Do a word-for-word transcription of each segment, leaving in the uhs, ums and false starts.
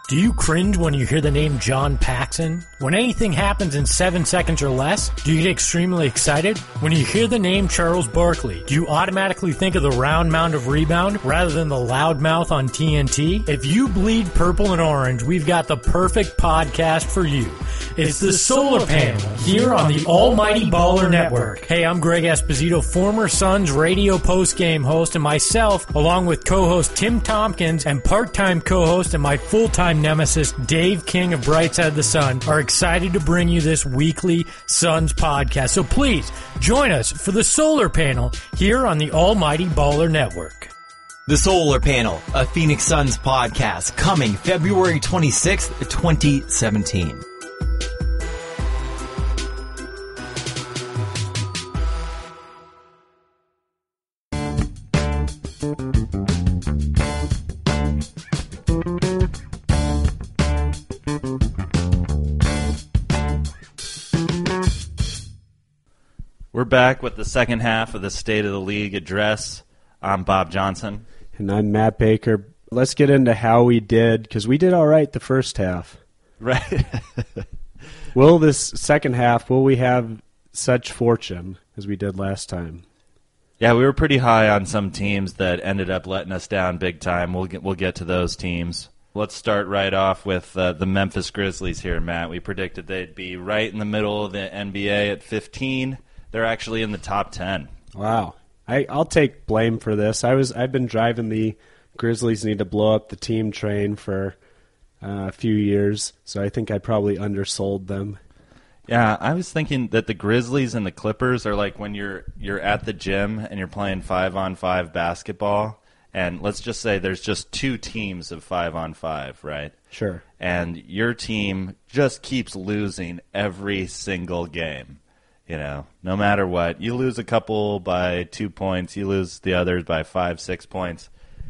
Do you cringe when you hear the name John Paxson? When anything happens in seven seconds or less, do you get extremely excited? When you hear the name Charles Barkley, do you automatically think of the round mound of rebound rather than the loud mouth on T N T? If you bleed purple and orange, we've got the perfect podcast for you. It's the Solar Panel here on the Almighty Baller Network. Hey, I'm Greg Esposito, former Suns radio post-game host, and myself, along with co-host Tim Tompkins and part-time co-host and my full-time nemesis, Dave King of Brightside of the Sun, are excited to bring you this weekly Suns podcast. So please, join us for the Solar Panel here on the Almighty Baller Network. The Solar Panel, a Phoenix Suns podcast, coming February twenty-sixth, twenty seventeen. We're back with the second half of the State of the League address. I'm Bob Johnson. And I'm Matt Baker. Let's get into how we did, because we did all right the first half. Right. Will this second half, will we have such fortune as we did last time? Yeah, we were pretty high on some teams that ended up letting us down big time. We'll get, we'll get to those teams. Let's start right off with uh, the Memphis Grizzlies here, Matt. We predicted they'd be right in the middle of the N B A at fifteen. They're actually in the top ten. Wow. I, I'll take blame for this. I was, I've been driving the Grizzlies need to blow up the team train for uh, a few years, so I think I probably undersold them. Yeah, I was thinking that the Grizzlies and the Clippers are like when you're you're at the gym and you're playing five-on-five basketball, and let's just say there's just two teams of five-on-five, right? Sure. And your team just keeps losing every single game. You know, no matter what, you lose a couple by two points, you lose the others by five, six points.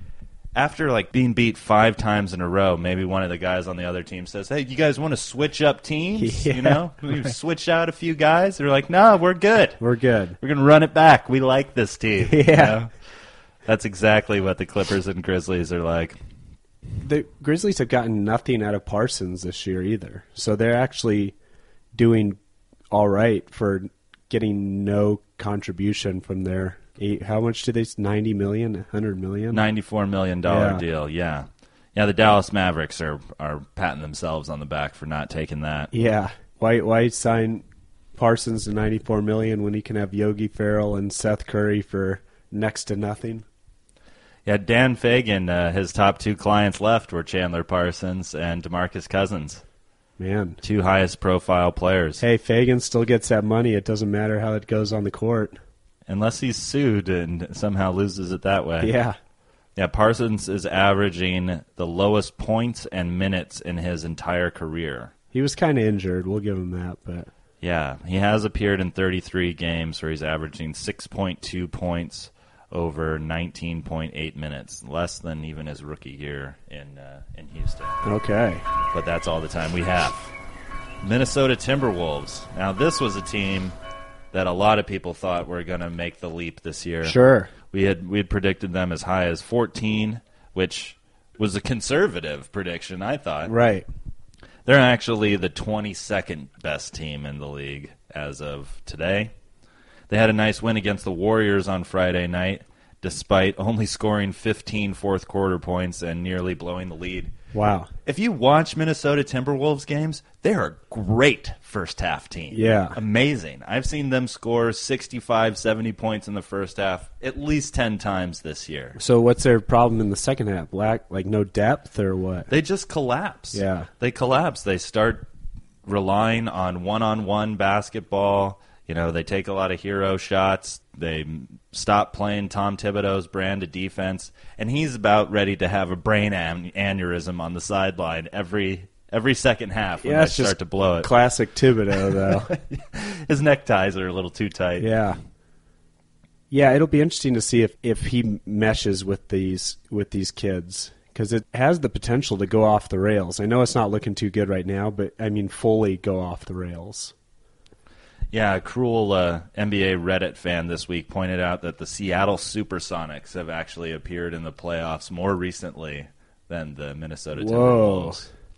After, like, being beat five times in a row, maybe one of the guys on the other team says, hey, you guys want to switch up teams? Yeah. You know, we switch out a few guys. They're like, no, we're good. We're good. We're going to run it back. We like this team. Yeah. You know? That's exactly what the Clippers and Grizzlies are like. The Grizzlies have gotten nothing out of Parsons this year either, so they're actually doing all right for getting no contribution from their eight. How much did they? Ninety million, a hundred million, ninety-four million dollar yeah. deal. Yeah, yeah. The Dallas Mavericks are are patting themselves on the back for not taking that. Yeah, why why sign Parsons to ninety-four million when he can have Yogi Ferrell and Seth Curry for next to nothing? Yeah, Dan Fagan, uh, his top two clients left were Chandler Parsons and DeMarcus Cousins. Man. Two highest profile players. Hey, Fagan still gets that money. It doesn't matter how it goes on the court. Unless he's sued and somehow loses it that way. Yeah. Yeah, Parsons is averaging the lowest points and minutes in his entire career. He was kind of injured. We'll give him that. But yeah, he has appeared in thirty-three games where he's averaging six point two points over nineteen point eight minutes, less than even his rookie year in uh, in Houston. Okay. But that's all the time we have. Minnesota Timberwolves. Now, this was a team that a lot of people thought were going to make the leap this year. Sure. We had we had predicted them as high as fourteen, which was a conservative prediction, I thought. Right. They're actually the twenty-second best team in the league as of today. They had a nice win against the Warriors on Friday night, despite only scoring fifteen fourth-quarter points and nearly blowing the lead. Wow. If you watch Minnesota Timberwolves games, they're a great first-half team. Yeah. Amazing. I've seen them score sixty-five, seventy points in the first half at least ten times this year. So what's their problem in the second half? Lack, like no depth or what? They just collapse. Yeah. They collapse. They start relying on one-on-one basketball. You know, they take a lot of hero shots. They stop playing Tom Thibodeau's brand of defense, and he's about ready to have a brain an- aneurysm on the sideline every every second half when Yeah, they it's start just to blow it. Classic Thibodeau, though. His neckties are a little too tight. Yeah. Yeah, it'll be interesting to see if, if he meshes with these with these kids, because it has the potential to go off the rails. I know it's not looking too good right now, but, I mean, fully go off the rails. Yeah, a cruel uh, N B A Reddit fan this week pointed out that the Seattle Supersonics have actually appeared in the playoffs more recently than the Minnesota Whoa. Timberwolves.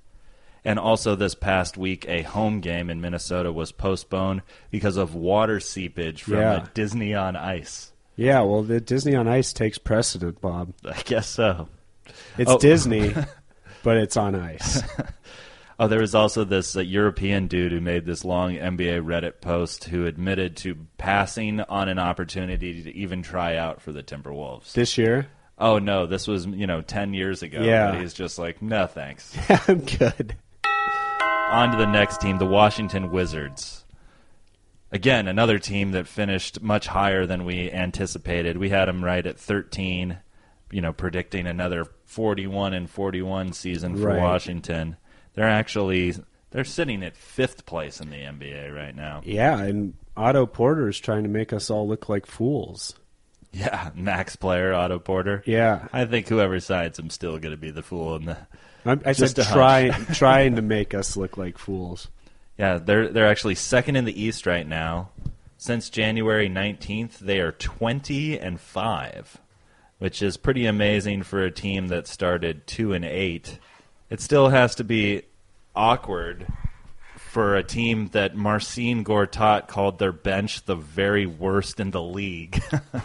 And also this past week, a home game in Minnesota was postponed because of water seepage from Yeah. a Disney on Ice. Yeah, well, the Disney on Ice takes precedent, Bob. I guess so. It's Oh. Disney, but it's on ice. Oh, there was also this uh, European dude who made this long N B A Reddit post who admitted to passing on an opportunity to even try out for the Timberwolves. This year? Oh, no, this was, you know, ten years ago. Yeah. But he's just like, no, thanks. I'm good. On to the next team, the Washington Wizards. Again, another team that finished much higher than we anticipated. We had them right at thirteen, you know, predicting another forty-one and forty-one season for Right. Washington. They're actually they're sitting at fifth place in the N B A right now. Yeah, and Otto Porter's trying to make us all look like fools. Yeah, max player Otto Porter. Yeah. I think whoever signs him still going to be the fool in the. I, I Just said a try, hunch. trying to make us look like fools. Yeah, they're they're actually second in the East right now. Since January nineteenth, they are twenty and five, which is pretty amazing for a team that started two and eight. It still has to be awkward for a team that Marcin Gortat called their bench the very worst in the league.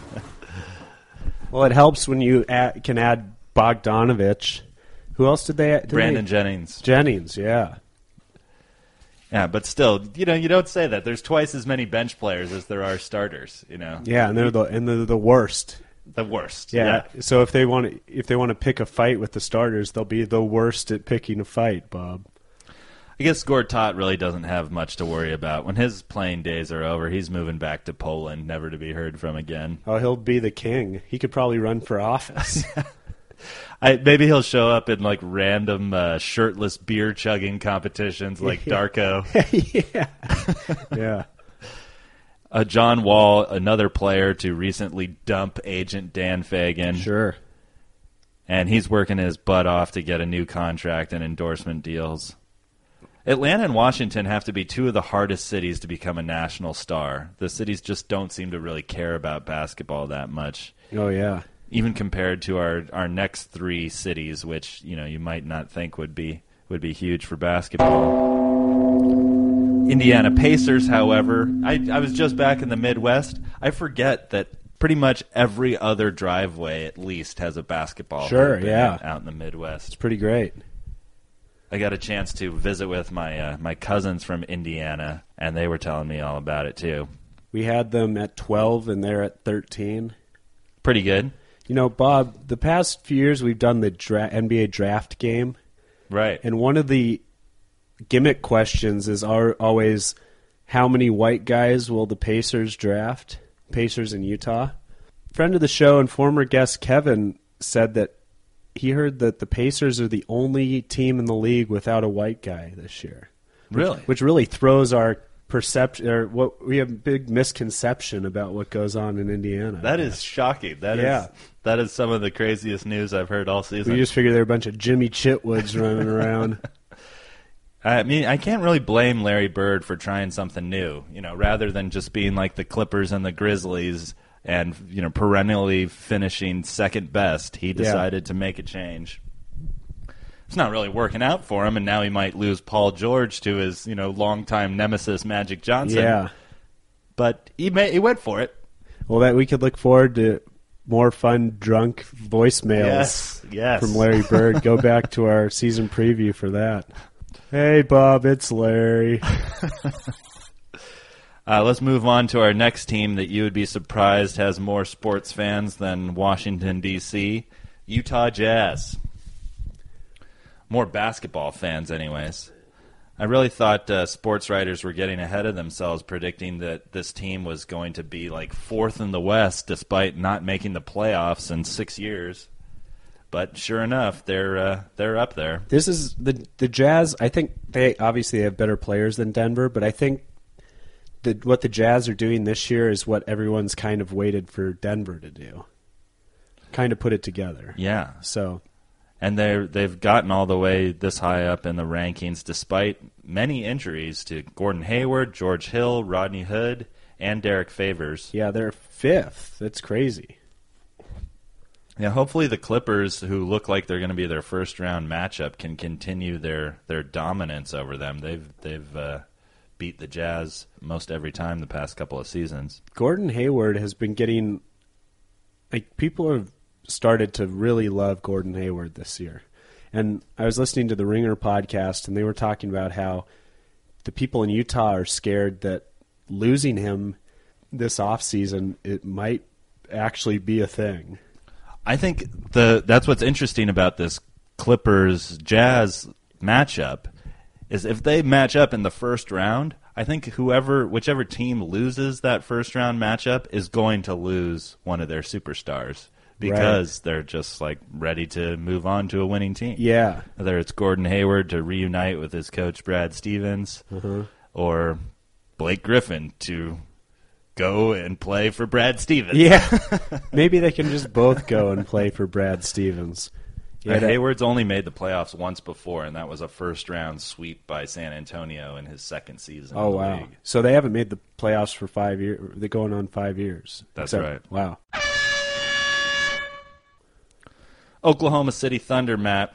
Well, it helps when you add, can add Bogdanovich. Who else did they add? Did Brandon they? Jennings. Jennings, yeah. Yeah, but still, you know, you don't say that. There's twice as many bench players as there are starters, you know. Yeah, and they're the and they're the worst. The worst. Yeah. So if they want to, if they want to pick a fight with the starters, they'll be the worst at picking a fight, Bob. I guess Gortat really doesn't have much to worry about. When his playing days are over, he's moving back to Poland, never to be heard from again. Oh, he'll be the king. He could probably run for office. I, maybe he'll show up in like random uh, shirtless beer chugging competitions like Darko. yeah. Yeah. Uh, John Wall, another player to recently dump agent Dan Fagan. Sure. And he's working his butt off to get a new contract and endorsement deals. Atlanta and Washington have to be two of the hardest cities to become a national star. The cities just don't seem to really care about basketball that much, Oh, yeah. even compared to our, our next three cities, which you know you might not think would be would be huge for basketball. Indiana Pacers, however, I, I was just back in the Midwest. I forget that pretty much every other driveway at least has a basketball Sure, hoop in yeah. it out in the Midwest. Pretty great. I got a chance to visit with my uh, my cousins from Indiana, and they were telling me all about it too. We had them at twelve, and they're at thirteen. Pretty good. You know, Bob, the past few years we've done the dra- N B A draft game, Right. and one of the gimmick questions is our, always how many white guys will the Pacers draft? Pacers in Utah. Friend of the show and former guest Kevin said that he heard that the Pacers are the only team in the league without a white guy this year. Really? Which really throws our perception, or what we have a big misconception about what goes on in Indiana. That is shocking. That is Yeah. that is some of the craziest news I've heard all season. We just figured there were a bunch of Jimmy Chitwoods running around. I mean, I can't really blame Larry Bird for trying something new. You know, rather than just being like the Clippers and the Grizzlies and you know perennially finishing second best, he decided to make a change. It's not really working out for him, and now he might lose Paul George to his you know longtime nemesis Magic Johnson. Yeah. But he may, he went for it. Well, that we could look forward to more fun drunk voicemails Yes, yes. from Larry Bird. Go back to our season preview for that. Hey, Bob, it's Larry. Uh, let's move on to our next team that you would be surprised has more sports fans than Washington, D C, Utah Jazz. More basketball fans, anyways. I really thought uh, sports writers were getting ahead of themselves predicting that this team was going to be like fourth in the West despite not making the playoffs in six years. But sure enough, they're uh, they're up there. This is the the Jazz. I think they obviously have better players than Denver, but I think that what the Jazz are doing this year is what everyone's kind of waited for Denver to do. Kind of put it together. Yeah. So, And they're, they've gotten all the way this high up in the rankings despite many injuries to Gordon Hayward, George Hill, Rodney Hood, and Derek Favors. yeah, they're fifth. That's crazy. Yeah, hopefully the Clippers, who look like they're going to be their first round matchup, can continue their, their dominance over them. They've they've uh, beat the Jazz most every time the past couple of seasons. Gordon Hayward has been getting, like, people have started to really love Gordon Hayward this year. And I was listening to the Ringer podcast, and they were talking about how the people in Utah are scared that losing him this offseason, it might actually be a thing. I think the that's what's interesting about this Clippers-Jazz matchup is if they match up in the first round, I think whoever, whichever team loses that first round matchup is going to lose one of their superstars because right. they're just like ready to move on to a winning team. Yeah. Whether it's Gordon Hayward to reunite with his coach Brad Stevens uh-huh. or Blake Griffin to go and play for Brad Stevens. Yeah. Maybe they can just both go and play for Brad Stevens. Yeah, Hayward's only made the playoffs once before, and that was a first-round sweep by San Antonio in his second season oh, in the wow. league. So they haven't made the playoffs for five years. They're going on five years. That's Except, right. Wow. Oklahoma City Thunder, Matt,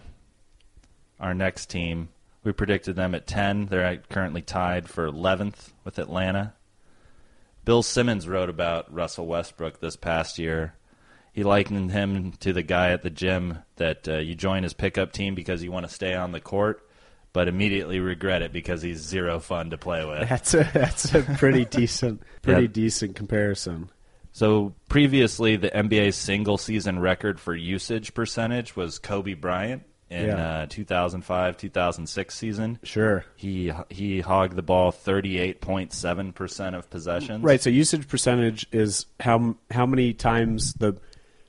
our next team. We predicted them at ten. They're currently tied for eleventh with Atlanta. Bill Simmons wrote about Russell Westbrook this past year. He likened him to the guy at the gym that uh, you join his pickup team because you want to stay on the court, but immediately regret it because he's zero fun to play with. That's a that's a pretty decent pretty Yeah. decent comparison. So previously, the N B A's single season record for usage percentage was Kobe Bryant in Yeah. uh, two thousand five two thousand six season. Sure. He he hogged the ball thirty-eight point seven percent of possessions. Right. So usage percentage is how how many times the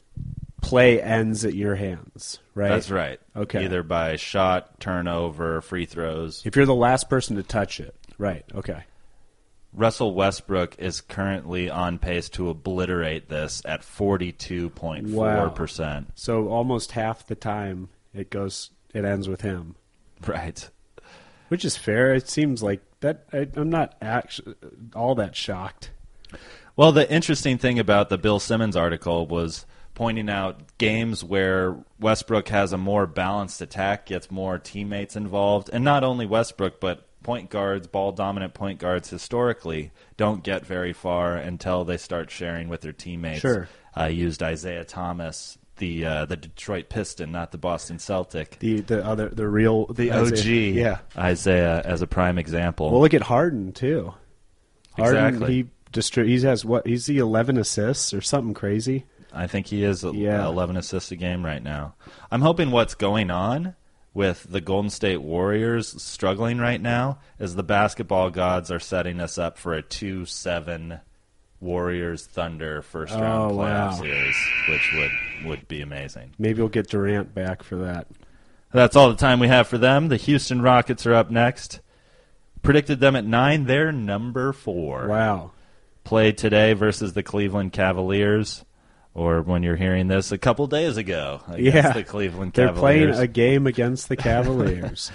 play ends at your hands, right? That's right. Okay. Either by shot, turnover, free throws. If you're the last person to touch it. Right. Okay. Russell Westbrook is currently on pace to obliterate this at forty-two point four percent. Wow. So almost half the time it goes it ends with him. Right. Which is fair. It seems like that I, I'm not actually all that shocked. Well, the interesting thing about the Bill Simmons article was pointing out games where Westbrook has a more balanced attack, gets more teammates involved, and not only Westbrook, but point guards, ball-dominant point guards historically don't get very far until they start sharing with their teammates. Sure. I uh, used Isaiah Thomas, the uh, the Detroit Piston, not the Boston Celtic. The the other the real The Isaiah, O G, yeah. Isaiah, as a prime example. Well, look at Harden too. Harden, Exactly. he distri- he has what? He's the eleven assists or something crazy. I think he is Yeah. eleven assists a game right now. I'm hoping what's going on with the Golden State Warriors struggling right now is the basketball gods are setting us up for a two seven Warriors Thunder first round Oh, playoff wow. series, which would, would be amazing. Maybe we'll get Durant back for that. That's all the time we have for them. The Houston Rockets are up next. Predicted them at nine. They're number four. Wow. Played today versus the Cleveland Cavaliers. Or when you're hearing this, a couple days ago against Yeah. the Cleveland They're Cavaliers. playing a game against the Cavaliers.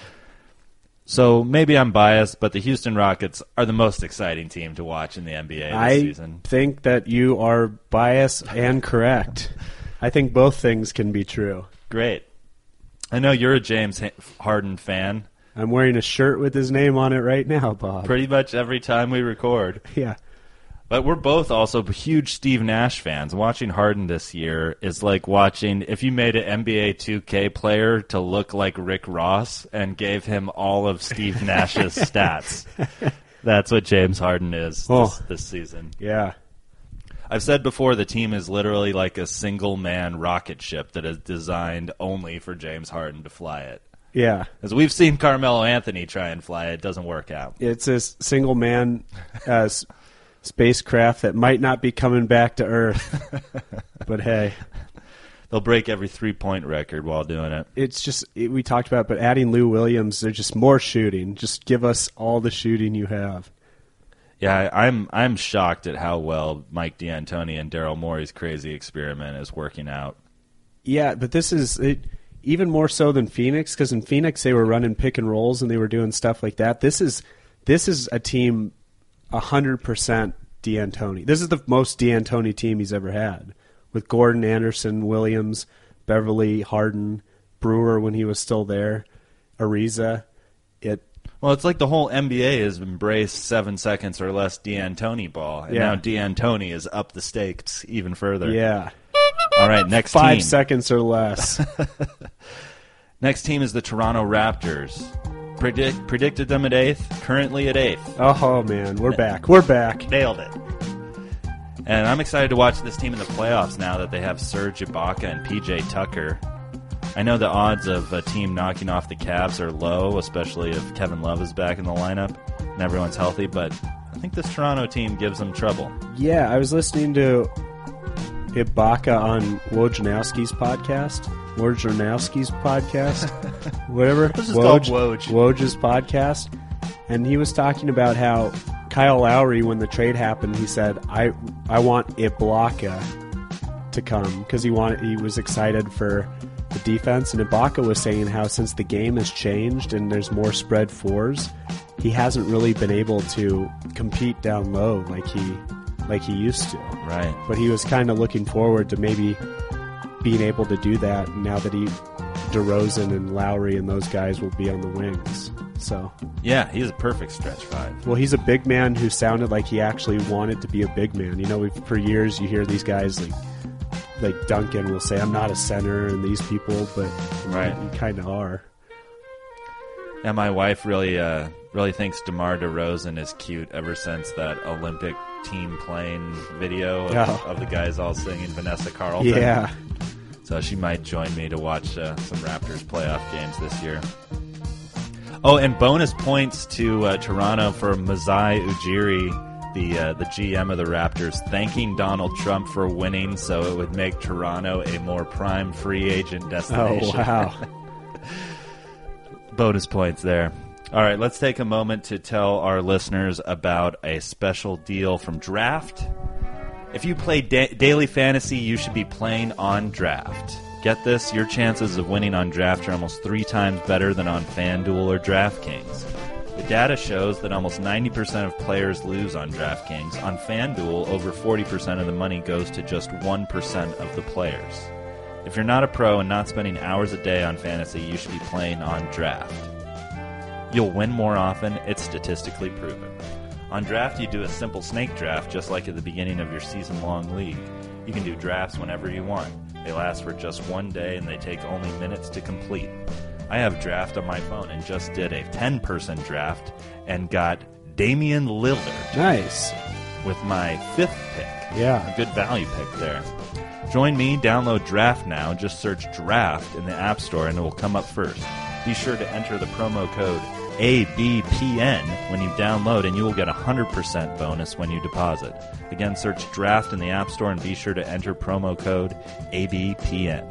So maybe I'm biased, but the Houston Rockets are the most exciting team to watch in the N B A this I season. think that you are biased and correct. I think both things can be true. Great. I know you're a James Harden fan. I'm wearing a shirt with his name on it right now, Bob. Pretty much every time we record. Yeah. But we're both also huge Steve Nash fans. Watching Harden this year is like watching if you made an N B A two K player to look like Rick Ross and gave him all of Steve Nash's stats. That's what James Harden is Oh. this, this season. Yeah. I've said before the team is literally like a single-man rocket ship that is designed only for James Harden to fly it. Yeah. As we've seen Carmelo Anthony try and fly it, it doesn't work out. It's a single man uh, s- spacecraft that might not be coming back to Earth. But hey, They'll break every three-point record while doing it. it's just, it, we talked about, but adding Lou Williams, there's just more shooting. Just give us all the shooting you have. Yeah, I- I'm I'm shocked at how well Mike D'Antoni and Daryl Morey's crazy experiment is working out. Yeah, but this is it, even more so than Phoenix, because in Phoenix they were running pick and rolls and they were doing stuff like that. This is this is a team one hundred percent D'Antoni. This is the most D'Antoni team he's ever had. with Gordon, Anderson, Williams, Beverly, Harden, Brewer when he was still there, Ariza. It Well, it's like the whole N B A has embraced seven seconds or less D'Antoni ball, and Yeah. now D'Antoni is up the stakes even further. yeah, All right, next five team. seconds or less. Next team is the Toronto Raptors. Predict, predicted them at eighth, currently at eighth. Oh man, we're back. We're back. Nailed it. And I'm excited to watch this team in the playoffs now that they have Serge Ibaka and P J Tucker. I know the odds of a team knocking off the Cavs are low, especially if Kevin Love is back in the lineup and everyone's healthy, but I think this Toronto team gives them trouble. Yeah, I was listening to Ibaka on Wojnarowski's podcast. Wojnarowski's podcast, whatever. This is called Woj. Woj's podcast, and he was talking about how Kyle Lowry, when the trade happened, he said, "I I want Ibaka to come," because he wanted he was excited for the defense. And Ibaka was saying how since the game has changed and there's more spread fours, he hasn't really been able to compete down low like he like he used to. Right. But he was kind of looking forward to maybe being able to do that now that he, DeRozan and Lowry and those guys will be on the wings. So, Yeah, he's a perfect stretch five. well, he's a big man who sounded like he actually wanted to be a big man. You know, we've, for years you hear these guys like like Duncan will say, "I'm not a center," and these people, but Right. you kind of are. And my wife really uh, really thinks DeMar DeRozan is cute ever since that Olympic team playing video of, Oh. of the guys all singing Vanessa Carlton. Yeah. So she might join me to watch uh, some Raptors playoff games this year. Oh, and bonus points to uh, Toronto for Masai Ujiri, the uh, the G M of the Raptors, thanking Donald Trump for winning, so it would make Toronto a more prime free agent Oh, destination. wow. Bonus points there. All right, let's take a moment to tell our listeners about a special deal from Draft. If you play da- daily fantasy, you should be playing on Draft. Get this, your chances of winning on Draft are almost three times better than on FanDuel or DraftKings. The data shows that almost ninety percent of players lose on DraftKings. On FanDuel, over forty percent of the money goes to just one percent of the players. If you're not a pro and not spending hours a day on fantasy, you should be playing on Draft. You'll win more often, it's statistically proven. On Draft, you do a simple snake draft just like at the beginning of your season-long league. You can do drafts whenever you want. They last for just one day and they take only minutes to complete. I have Draft on my phone and just did a ten-person draft and got Damian Lillard Nice. with my fifth pick. Yeah. A good value pick there. Join me, download Draft now. Just search Draft in the App Store and it will come up first. Be sure to enter the promo code A B P N when you download and you will get a one hundred percent bonus when you deposit. Again, search Draft in the App Store and be sure to enter promo code A B P N.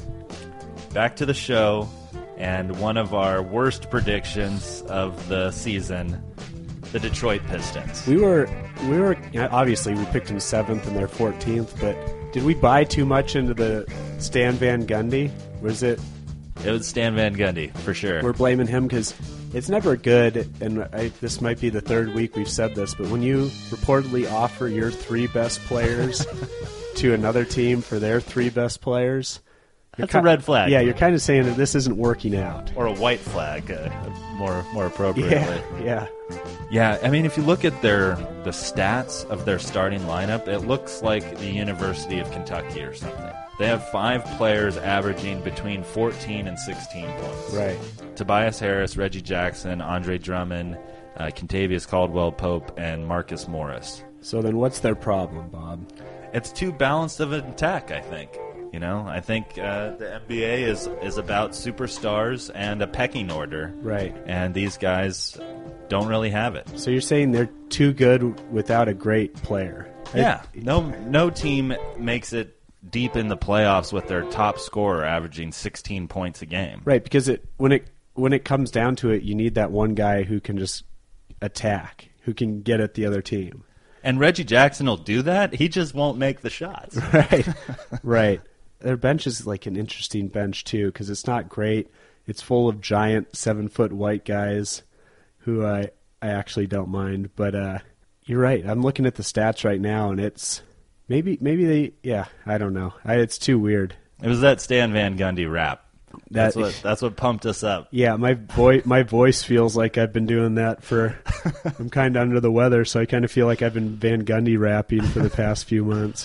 Back to the show and one of our worst predictions of the season, the Detroit Pistons. We were, we were obviously we picked them seventh and they're fourteenth, but did we buy too much into the Stan Van Gundy? Was it? It was Stan Van Gundy, for sure. We're blaming him because it's never good, and I, this might be the third week we've said this, but when you reportedly offer your three best players to another team for their three best players, you're That's a ki- red flag. Yeah, you're kind of saying that this isn't working out. Or a white flag, uh, more more appropriately. Yeah, yeah. Yeah, I mean, if you look at their the stats of their starting lineup, it looks like the University of Kentucky or something. They have five players averaging between fourteen and sixteen points. Right. Tobias Harris, Reggie Jackson, Andre Drummond, uh, Kentavious Caldwell-Pope, and Marcus Morris. So then what's their problem, Bob? It's too balanced of an attack, I think. You know, I think uh, the N B A is, is about superstars and a pecking order. Right. And these guys don't really have it. So you're saying they're too good without a great player? Yeah. No, no team makes it deep in the playoffs with their top scorer averaging sixteen points a game. Right, because it when it when it comes down to it, you need that one guy who can just attack, who can get at the other team. And Reggie Jackson will do that. He just won't make the shots. Right, right. Their bench is like an interesting bench too, because it's not great. It's full of giant seven foot white guys who I I actually don't mind. But uh, you're right. I'm looking at the stats right now, and it's Maybe, maybe they. Yeah, I don't know. I, it's too weird. It was that Stan Van Gundy rap. That's That- what that's what pumped us up. Yeah, my voice my voice feels like I've been doing that for. I'm kind of under the weather, so I kind of feel like I've been Van Gundy rapping for the past few months.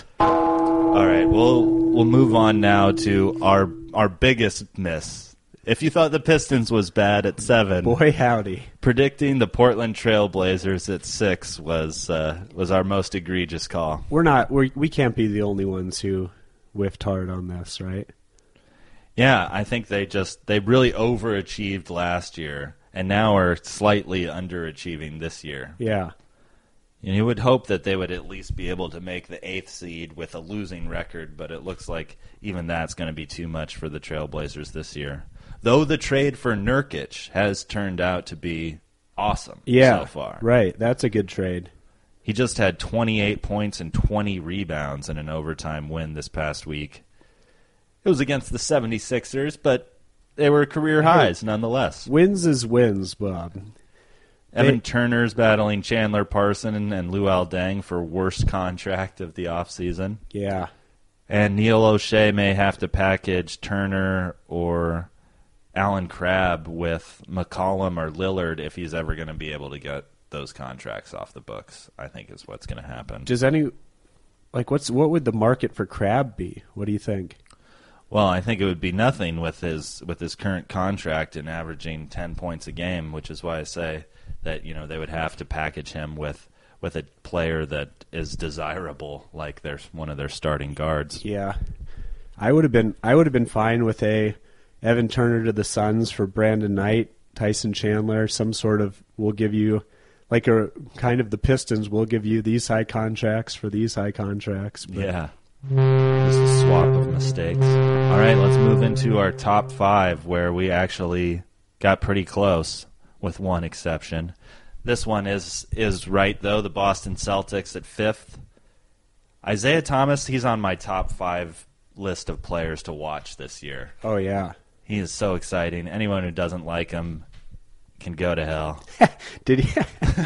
All right, we'll we'll move on now to our our biggest miss. If you thought the Pistons was bad at seven, Boy, howdy! predicting the Portland Trail Blazers at six was uh, was our most egregious call. We're not. We we can't be the only ones who whiffed hard on this, right? Yeah, I think they just they really overachieved last year, and now are slightly underachieving this year. Yeah. And you would hope that they would at least be able to make the eighth seed with a losing record, but it looks like even that's going to be too much for the Trailblazers this year. Though the trade for Nurkic has turned out to be awesome Yeah. so far. Right. That's a good trade. He just had twenty-eight points and twenty rebounds in an overtime win this past week. It was against the seventy-sixers, but they were career highs nonetheless. Wins is wins, Bob. Evan They- Turner's battling Chandler Parson and Luol Deng for worst contract of the offseason. Yeah. And Neil O'Shea may have to package Turner or Alan Crabb with McCollum or Lillard if he's ever going to be able to get those contracts off the books, I think is what's going to happen. Does any like what's what would the market for Crab be? What do you think? Well, I think it would be nothing with his with his current contract and averaging ten points a game, which is why I say that, you know, they would have to package him with with a player that is desirable, like there's one of their starting guards. Yeah. I would have been I would have been fine with a Evan Turner to the Suns for Brandon Knight, Tyson Chandler, some sort of we'll give you like a kind of the Pistons, we'll give you these high contracts for these high contracts. But Yeah. Just a swap of mistakes. All right, let's move into our top five, where we actually got pretty close, with one exception. This one is is right, though. The Boston Celtics at fifth. Isaiah Thomas, he's on my top five list of players to watch this year. Oh yeah. He is so exciting. Anyone who doesn't like him can go to hell. Did he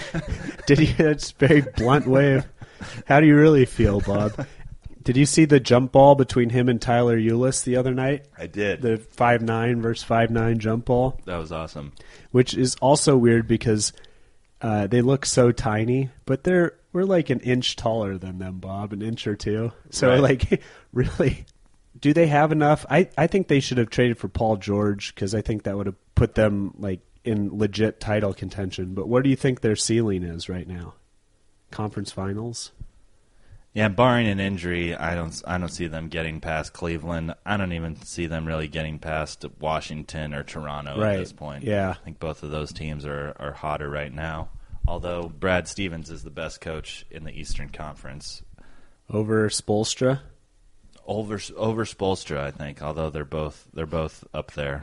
Did he that's a very blunt way of how do you really feel, Bob? Did you see the jump ball between him and Tyler Ulis the other night? I did. The five nine versus five nine jump ball, That was awesome. which is also weird because uh, they look so tiny, but they're we're like an inch taller than them, Bob, an inch or two. So Right. like, really, do they have enough? I, I think they should have traded for Paul George because I think that would have put them like in legit title contention. But what do you think their ceiling is right now? Conference finals? Yeah, barring an injury, I don't I don't see them getting past Cleveland. I don't even see them really getting past Washington or Toronto Right. at this point. Yeah. I think both of those teams are, are hotter right now. Although Brad Stevens is the best coach in the Eastern Conference. Over Spoelstra? Over over Spoelstra, I think, although they're both they're both up there.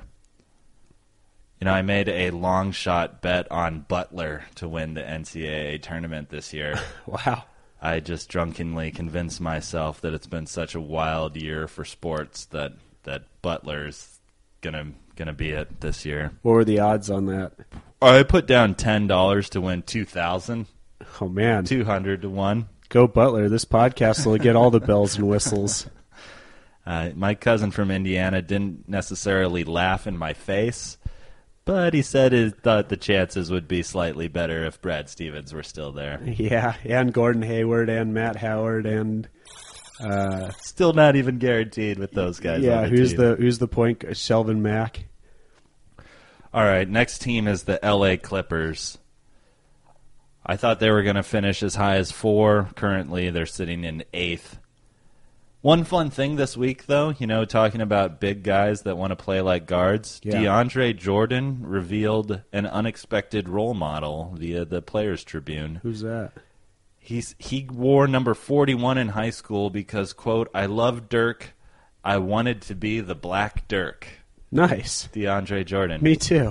You know, I made a long shot bet on Butler to win the N C double A tournament this year. Wow. I just drunkenly convinced myself that it's been such a wild year for sports that that Butler's gonna gonna be it this year. What were the odds on that? I put down ten dollars to win two thousand, Oh, man. two hundred to one. Go Butler. This podcast will get all the bells and whistles. Uh, my cousin from Indiana didn't necessarily laugh in my face, but he said he thought the chances would be slightly better if Brad Stevens were still there. Yeah, and Gordon Hayward and Matt Howard and uh, Still not even guaranteed with those guys. yeah, on the who's team. the who's the point? Shelvin Mack. All right, next team is the L A Clippers. I thought they were going to finish as high as four. Currently, they're sitting in eighth. One fun thing this week, though, you know, talking about big guys that want to play like guards, Yeah. DeAndre Jordan revealed an unexpected role model via the Players Tribune. Who's that? He's he wore number forty-one in high school because, quote, I love Dirk. I wanted to be the Black Dirk. Nice. DeAndre Jordan. Me too.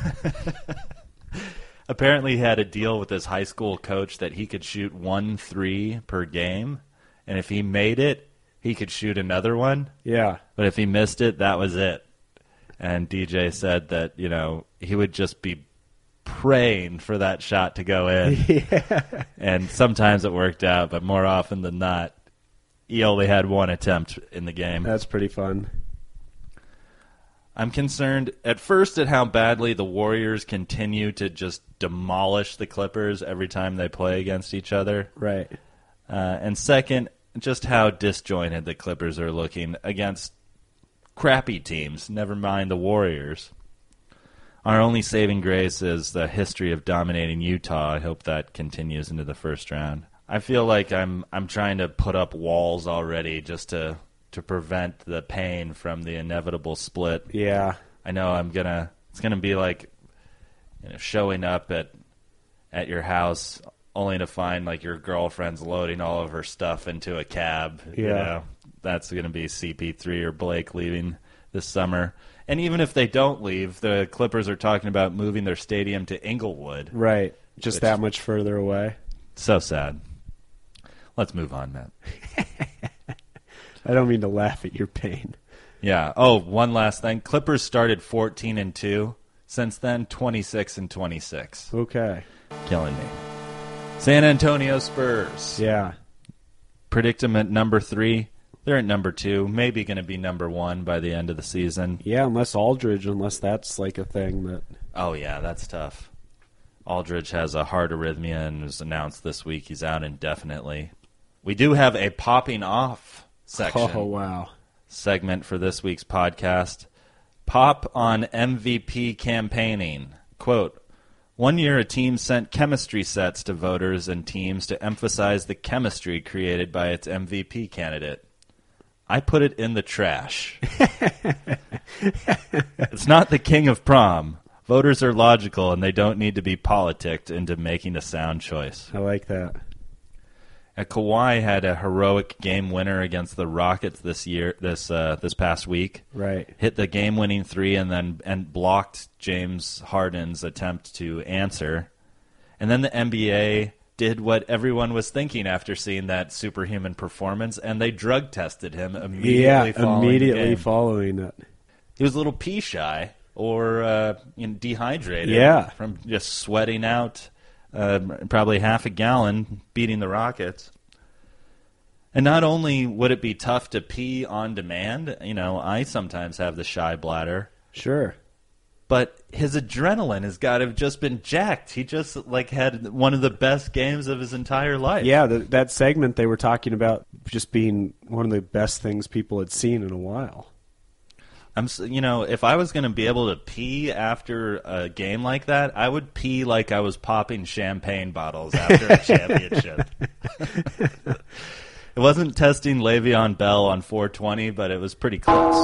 Apparently he had a deal with his high school coach that he could shoot one three per game, and if he made it, he could shoot another one. Yeah. But if he missed it, that was it. And D J said that, you know, he would just be praying for that shot to go in. Yeah. And sometimes it worked out, but more often than not, he only had one attempt in the game. That's pretty fun. I'm concerned at first at how badly the Warriors continue to just demolish the Clippers every time they play against each other. Right. Uh, and second, just how disjointed the Clippers are looking against crappy teams, never mind the Warriors. Our only saving grace is the history of dominating Utah. I hope that continues into the first round. I feel like I'm I'm trying to put up walls already just to to prevent the pain from the inevitable split. Yeah. I know I'm gonna. It's gonna be like, you know, showing up at at your house only to find like your girlfriend's loading all of her stuff into a cab. Yeah. You know, that's gonna be C P three or Blake leaving this summer. And even if they don't leave, the Clippers are talking about moving their stadium to Inglewood. Right. Just Which- that much further away. So sad. Let's move on, Matt. I don't mean to laugh at your pain. Yeah. Oh, one last thing. Clippers started fourteen and two. Since then, twenty-six and twenty-six. Okay. Killing me. San Antonio Spurs. Yeah. Predict them at number three. They're at number two. Maybe going to be number one by the end of the season. Yeah, unless Aldridge, unless that's like a thing that... Oh, yeah, that's tough. Aldridge has a heart arrhythmia and was announced this week he's out indefinitely. We do have a popping off section. Oh, wow. Segment for this week's podcast. Pop on M V P campaigning. Quote, one year a team sent chemistry sets to voters and teams to emphasize the chemistry created by its M V P candidate. I put it in the trash. It's not the king of prom. Voters are logical and they don't need to be politicked into making a sound choice. I like that. Uh, Kawhi had a heroic game winner against the Rockets this year, this uh, this past week. Right. Hit the game-winning three and then and blocked James Harden's attempt to answer. And then the N B A did what everyone was thinking after seeing that superhuman performance, and they drug tested him immediately. Yeah, following immediately the game. following it. He was a little pee shy or uh, you know, dehydrated. Yeah. From just sweating out uh, probably half a gallon beating the Rockets. And not only would it be tough to pee on demand, you know, I sometimes have the shy bladder, Sure. but his adrenaline has got to have just been jacked. He just like had one of the best games of his entire life. Yeah, the, that segment they were talking about just being one of the best things people had seen in a while. I'm, s- you know, if I was going to be able to pee after a game like that, I would pee like I was popping champagne bottles after a championship. It wasn't testing Le'Veon Bell on four twenty, but it was pretty close.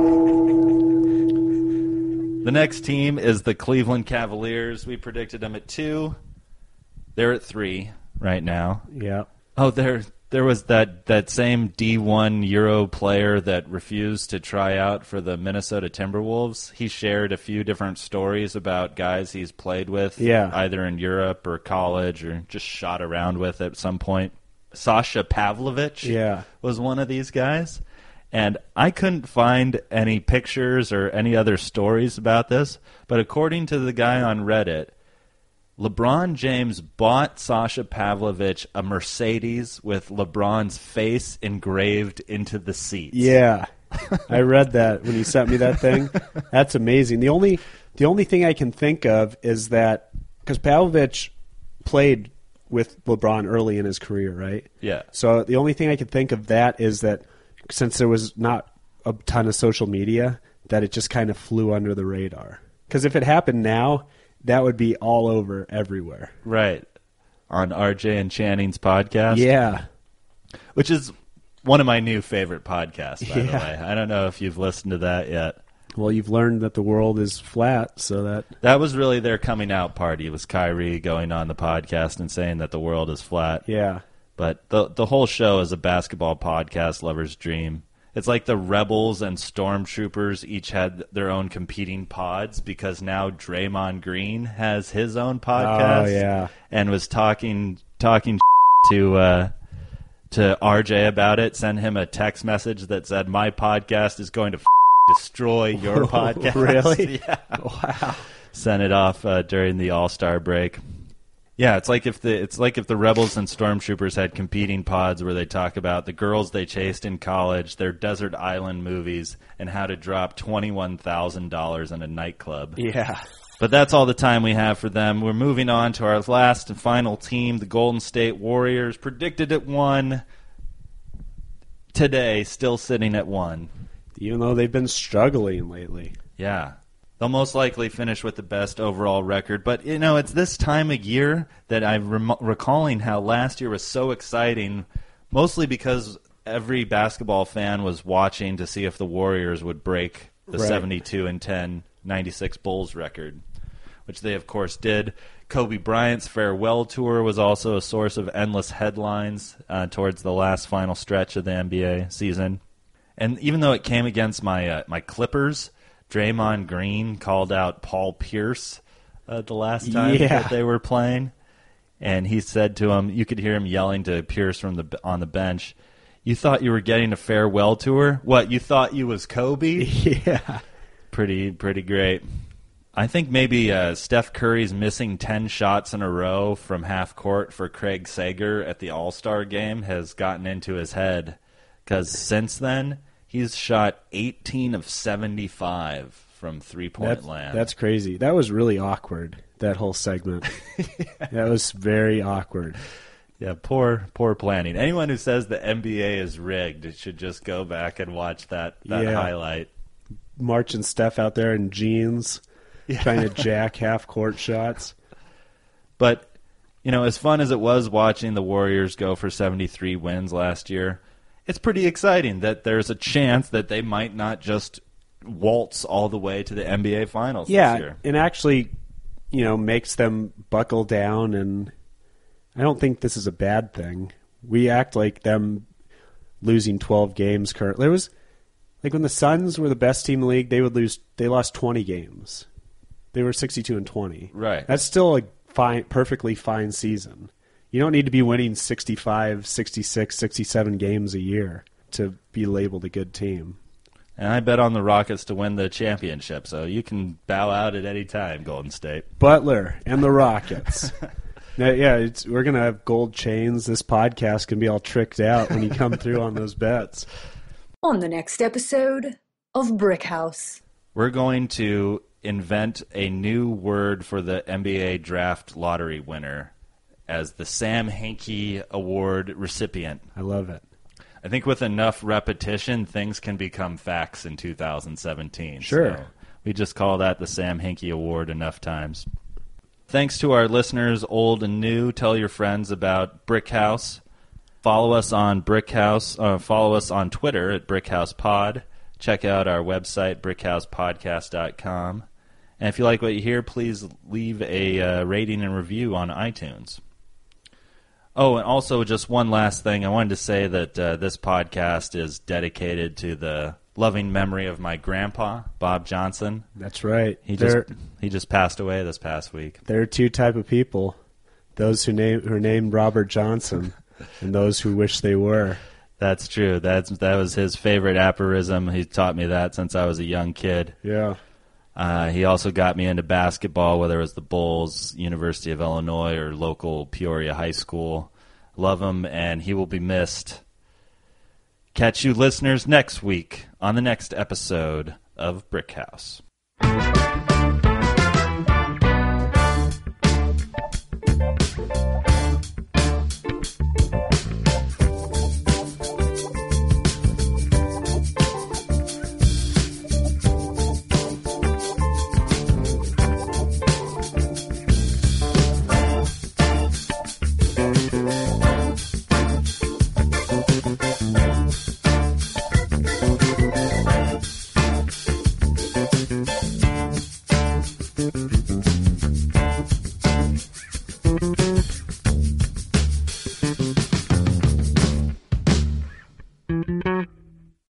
The next team is the Cleveland Cavaliers. We predicted them at two. They're at three right now. Yeah. Oh, there there was that, that same D one Euro player that refused to try out for the Minnesota Timberwolves. He shared a few different stories about guys he's played with, Yeah. either in Europe or college or just shot around with at some point. Sasha Pavlovich Yeah. was one of these guys. And I couldn't find any pictures or any other stories about this, but according to the guy on Reddit, LeBron James bought Sasha Pavlovich a Mercedes with LeBron's face engraved into the seats. Yeah. I read that when you sent me that thing. That's amazing. The only the only thing I can think of is that because Pavlovich played with LeBron early in his career, right? Yeah. So the only thing I can think of that is that since there was not a ton of social media, that it just kind of flew under the radar. Because if it happened now, that would be all over everywhere. Right. On R J and Channing's podcast. Yeah. Which is one of my new favorite podcasts, by the Yeah. way. I don't know if you've listened to that yet. Well, you've learned that the world is flat, so that... That was really their coming out party, was Kyrie going on the podcast and saying that the world is flat. Yeah. But the the whole show is a basketball podcast lover's dream. It's like the Rebels and Stormtroopers each had their own competing pods because now Draymond Green has his own podcast. Oh, yeah. And was talking talking to uh, to R J about it. Sent him a text message that said, "My podcast is going to f- destroy your podcast." Really? Yeah. Wow. Sent it off uh, during the All-Star break. Yeah, it's like if the it's like if the Rebels and Stormtroopers had competing pods where they talk about the girls they chased in college, their desert island movies, and how to drop twenty-one thousand dollars in a nightclub. Yeah. But that's all the time we have for them. We're moving on to our last and final team, the Golden State Warriors, predicted at one. Today, still sitting at one. Even though they've been struggling lately. Yeah. They'll most likely finish with the best overall record. But, you know, it's this time of year that I'm rem- recalling how last year was so exciting, mostly because every basketball fan was watching to see if the Warriors would break the Right. seventy-two and ten ninety-six Bulls record, which they, of course, did. Kobe Bryant's farewell tour was also a source of endless headlines uh, towards the last final stretch of the N B A season. And even though it came against my uh, my Clippers, Draymond Green called out Paul Pierce uh, the last time Yeah. that they were playing, and he said to him, you could hear him yelling to Pierce from the on the bench, "You thought you were getting a farewell tour? What, you thought you was Kobe?" Yeah. Pretty pretty great. I think maybe uh, Steph Curry's missing ten shots in a row from half court for Craig Sager at the All-Star game has gotten into his head, because since then he's shot eighteen of seventy-five from three-point That's, land. that's crazy. That was really awkward, that whole segment. That was very awkward. Yeah, poor poor planning. Anyone who says the N B A is rigged should just go back and watch that, that Yeah. highlight. Marching Steph out there in jeans, trying to jack half-court shots. But, you know, as fun as it was watching the Warriors go for seventy-three wins last year, it's pretty exciting that there's a chance that they might not just waltz all the way to the N B A Finals Yeah, this year. and actually, you know, makes them buckle down, and I don't think this is a bad thing. We act like them losing twelve games currently. There was, like, when the Suns were the best team in the league, they would lose. They lost twenty games. They were sixty-two and twenty. Right. That's still a fine, perfectly fine season. You don't need to be winning sixty-five, sixty-six, sixty-seven games a year to be labeled a good team. And I bet on the Rockets to win the championship, so you can bow out at any time, Golden State. Butler and the Rockets. Now, yeah, it's, we're going to have gold chains. This podcast can be all tricked out when you come through on those bets. On the next episode of Brick House. We're going to invent a new word for the N B A draft lottery winner as the Sam Hinkie Award recipient. I love it. I think with enough repetition, things can become facts in two thousand seventeen. Sure. So we just call that the Sam Hinkie Award enough times. Thanks to our listeners, old and new. Tell your friends about Brick House. Follow us on Brick House. Uh, follow us on Twitter at Brick House Pod. Check out our website, brick house podcast dot com. And if you like what you hear, please leave a uh, rating and review on iTunes. Oh, and also just one last thing. I wanted to say that uh, this podcast is dedicated to the loving memory of my grandpa, Bob Johnson. That's right. He there, just he just passed away this past week. there are two type of people: those who name who are named Robert Johnson, and those who wish they were. That's true. That's that was his favorite aphorism. He taught me that since I was a young kid. Yeah. Uh, he also got me into basketball, whether it was the Bulls, University of Illinois, or local Peoria High School. Love him, and he will be missed. Catch you listeners next week on the next episode of Brick House. Thank you.